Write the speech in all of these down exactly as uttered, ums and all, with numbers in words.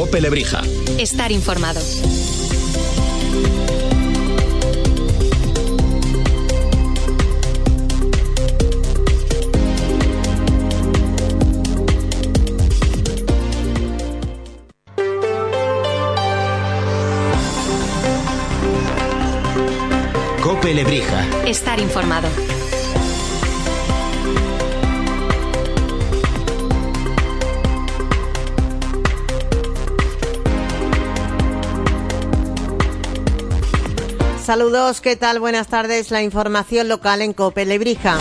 COPE Lebrija. Estar informado. COPE Lebrija. Estar informado. Saludos, ¿qué tal? Buenas tardes. La información local en COPE Lebrija.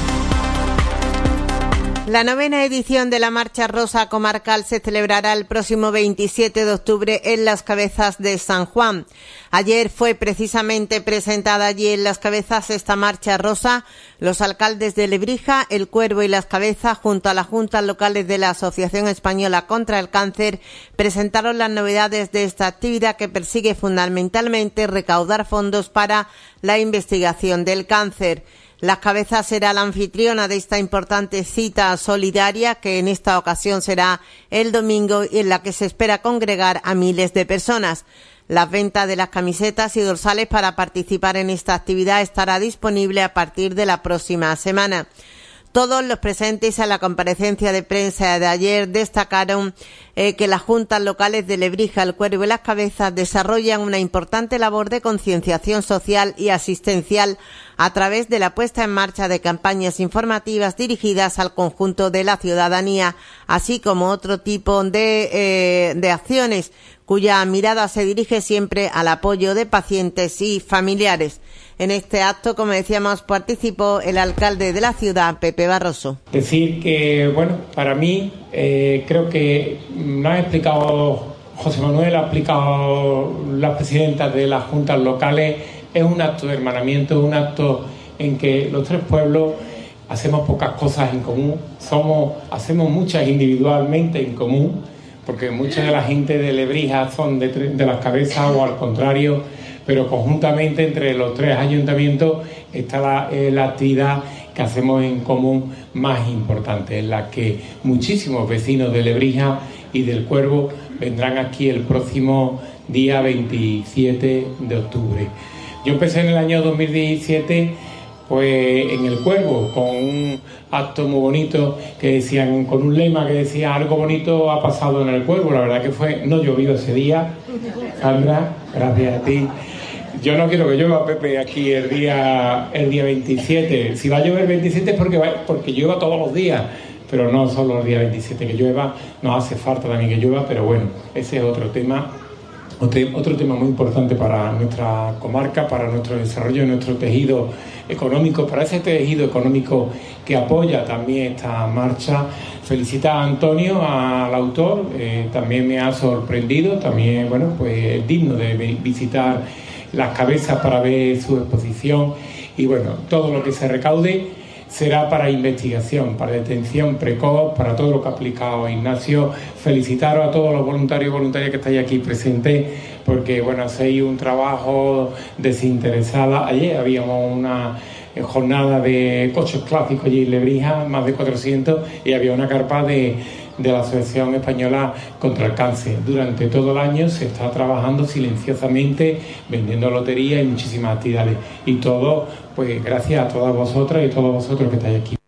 La novena edición de la Marcha Rosa Comarcal se celebrará el próximo veintisiete de octubre en Las Cabezas de San Juan. Ayer fue precisamente presentada allí en Las Cabezas esta Marcha Rosa. Los alcaldes de Lebrija, El Cuervo y Las Cabezas, junto a las juntas locales de la Asociación Española contra el Cáncer, presentaron las novedades de esta actividad que persigue fundamentalmente recaudar fondos para la investigación del cáncer. Las Cabezas será la anfitriona de esta importante cita solidaria que en esta ocasión será el domingo y en la que se espera congregar a miles de personas. La venta de las camisetas y dorsales para participar en esta actividad estará disponible a partir de la próxima semana. Todos los presentes a la comparecencia de prensa de ayer destacaron eh, que las juntas locales de Lebrija, El Cuervo y Las Cabezas desarrollan una importante labor de concienciación social y asistencial a través de la puesta en marcha de campañas informativas dirigidas al conjunto de la ciudadanía, así como otro tipo de, eh, de acciones cuya mirada se dirige siempre al apoyo de pacientes y familiares. En este acto, como decíamos, participó el alcalde de la ciudad, Pepe Barroso. Decir que, bueno, para mí, eh, creo que lo ha explicado José Manuel, ha explicado las presidentas de las juntas locales, es un acto de hermanamiento, un acto en que los tres pueblos hacemos pocas cosas en común, somos, hacemos muchas individualmente en común, porque mucha de la gente de Lebrija son de, de Las Cabezas o al contrario, pero conjuntamente entre los tres ayuntamientos está la, eh, la actividad que hacemos en común más importante, en la que muchísimos vecinos de Lebrija y del Cuervo vendrán aquí el próximo día veintisiete de octubre. Yo empecé en el año dos mil diecisiete pues en el Cuervo con un acto muy bonito que decían, con un lema que decía algo bonito ha pasado en el Cuervo. La verdad que fue, no llovió ese día. Sandra, gracias a ti. Yo no quiero que llueva, Pepe, aquí el día el día veintisiete. Si va a llover el veintisiete es porque, va, porque llueva todos los días, pero no solo el día veintisiete que llueva, nos hace falta también que llueva, pero bueno, ese es otro tema. Otro, otro tema muy importante para nuestra comarca, para nuestro desarrollo, nuestro tejido económico, para ese tejido económico que apoya también esta marcha. Felicitar a Antonio, al autor, eh, también me ha sorprendido, también, bueno, pues es digno de visitar Las Cabezas para ver su exposición y, bueno, todo lo que se recaude será para investigación, para detención precoz, para todo lo que ha aplicado Ignacio. Felicitaros a todos los voluntarios y voluntarias que estáis aquí presentes, porque bueno, hacéis un trabajo desinteresado. Ayer habíamos una jornada de coches clásicos allí en Lebrija, más de cuatrocientos, y había una carpa de, de la Asociación Española contra el Cáncer. Durante todo el año se está trabajando silenciosamente, vendiendo loterías y muchísimas actividades. Y todo, pues gracias a todas vosotras y todos vosotros que estáis aquí.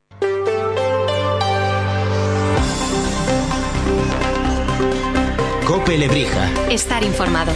COPE Lebrija. Estar informado.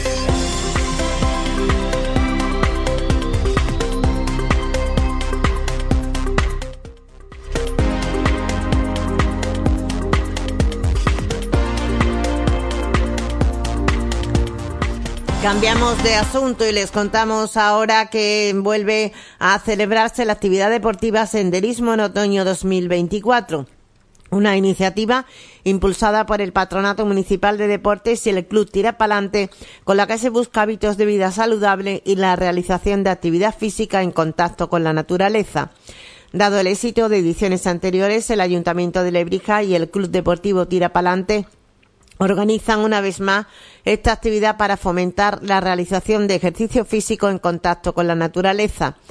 Cambiamos de asunto y les contamos ahora que vuelve a celebrarse la actividad deportiva Senderismo en Otoño dos mil veinticuatro. Una iniciativa impulsada por el Patronato Municipal de Deportes y el Club Tira Pa'lante, con la que se busca hábitos de vida saludable y la realización de actividad física en contacto con la naturaleza. Dado el éxito de ediciones anteriores, el Ayuntamiento de Lebrija y el Club Deportivo Tira Pa'lante organizan una vez más esta actividad para fomentar la realización de ejercicio físico en contacto con la naturaleza.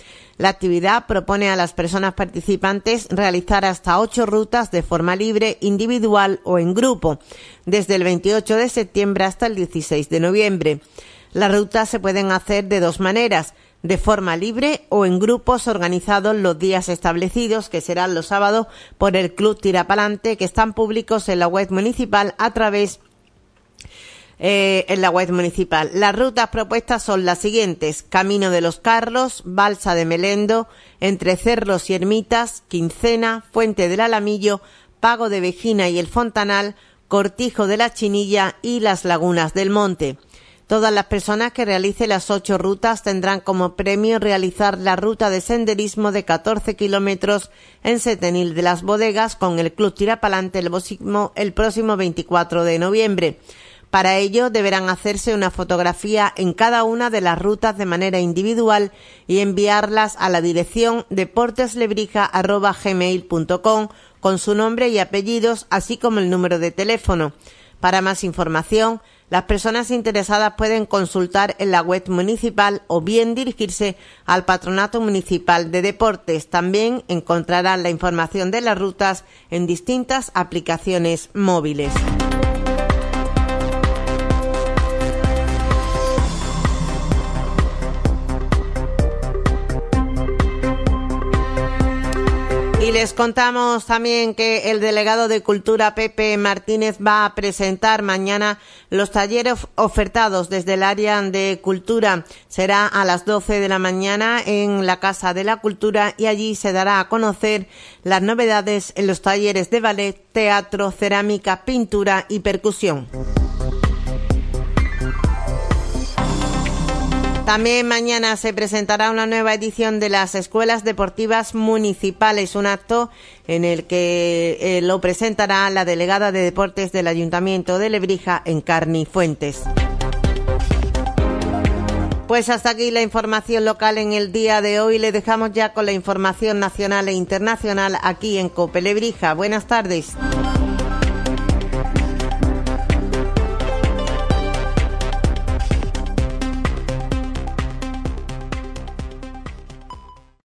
La actividad propone a las personas participantes realizar hasta ocho rutas de forma libre, individual o en grupo, desde el veintiocho de septiembre hasta el dieciséis de noviembre. Las rutas se pueden hacer de dos maneras, de forma libre o en grupos organizados los días establecidos, que serán los sábados, por el Club Tirapalante, que están públicos en la web municipal a través eh, en la web municipal. Las rutas propuestas son las siguientes: Camino de los Carros, Balsa de Melendo, Entre Cerros y Ermitas, Quincena, Fuente del Alamillo, Pago de Vejina y el Fontanal, Cortijo de la Chinilla y las Lagunas del Monte. Todas las personas que realicen las ocho rutas tendrán como premio realizar la ruta de senderismo de catorce kilómetros en Setenil de las Bodegas con el Club Tirapalante el próximo, el próximo veinticuatro de noviembre. Para ello deberán hacerse una fotografía en cada una de las rutas de manera individual y enviarlas a la dirección deporteslebrija arroba gmail punto com con su nombre y apellidos, así como el número de teléfono. Para más información, las personas interesadas pueden consultar en la web municipal o bien dirigirse al Patronato Municipal de Deportes. También encontrarán la información de las rutas en distintas aplicaciones móviles. Y les contamos también que el delegado de Cultura, Pepe Martínez, va a presentar mañana los talleres ofertados desde el área de Cultura. Será a las doce de la mañana en la Casa de la Cultura y allí se dará a conocer las novedades en los talleres de ballet, teatro, cerámica, pintura y percusión. También mañana se presentará una nueva edición de las Escuelas Deportivas Municipales, un acto en el que eh, lo presentará la delegada de Deportes del Ayuntamiento de Lebrija, Encarni Fuentes. Pues hasta aquí la información local en el día de hoy. Le dejamos ya con la información nacional e internacional aquí en COPE Lebrija. Buenas tardes.